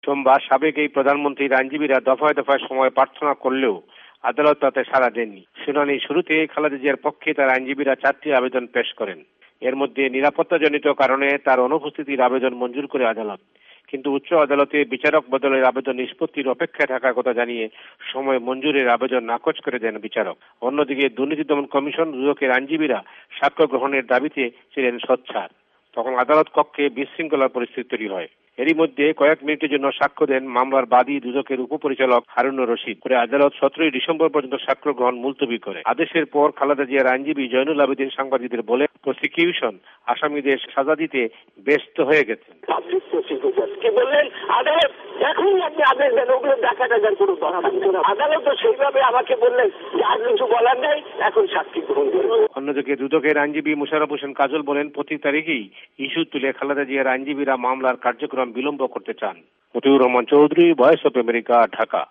সোমবার সাবেক এই প্রধানমন্ত্রীর আইনজীবীরা দফায় দফায় সময় প্রার্থনা করলেও আদালত তাতে সাড়া দেননি। শুনানির শুরুতে খালেদা জিয়ার পক্ষে তার আইনজীবীরা 4টি আবেদন পেশ করেন। এর মধ্যে নিরাপত্তাজনিত কারণে তার অনুপস্থিতির আবেদন মঞ্জুর করে আদালত। কিন্তু উচ্চ আদালতে বিচারক বদলের আবেদন নিষ্পত্তির অপেক্ষায় থাকার কথা জানিয়ে সময় মঞ্জুরের আবেদন নাকচ করে দেন বিচারক। অন্যদিকে দুর্নীতি দমন কমিশন দুদকের আইনজীবীরা সাক্ষ্য গ্রহণের দাবিতে ছিলেন সোচ্চার। তখন আদালত কক্ষে বিশৃঙ্খলার পরিস্থিতি তৈরি হয়। এরই মধ্যে কয়েক মিনিটের জন্য সাক্ষ্য দেন মামলার বাদী দুদকের উপপরিচালক হারুনুর রশিদ। পরে আদালত 17 ডিসেম্বর পর্যন্ত সাক্ষ্য গ্রহণ মুলতবি করে। আদেশের পর খালেদা জিয়ার আইনজীবী জয়নুল আবেদিন সাংবাদিকদের বলে, প্রসিকিউশন আসামিদের সাজা দিতে ব্যস্ত হয়ে গেছেন। বললেন আদালত এখন আপনি আদেশ দেন, ওগুলো দেখাটা যার কোনো দরকার নেই। আদালত তো সেইভাবে আমাকে বললেন যে আর কিছু বলার নেই, এখন সাক্ষী গ্রহণ করুন। অন্যদিকে দুদকের আইনজীবী মোশাররফ হোসেন কাজল বলেন, 25 তারিখেই ইস্যু তুলে খালেদা জিয়ার আইনজীবীরা মামলার কার্যক্রম বিলম্ব করতে চান। Motiur Rahman Chowdhury, voice of America, Dhaka.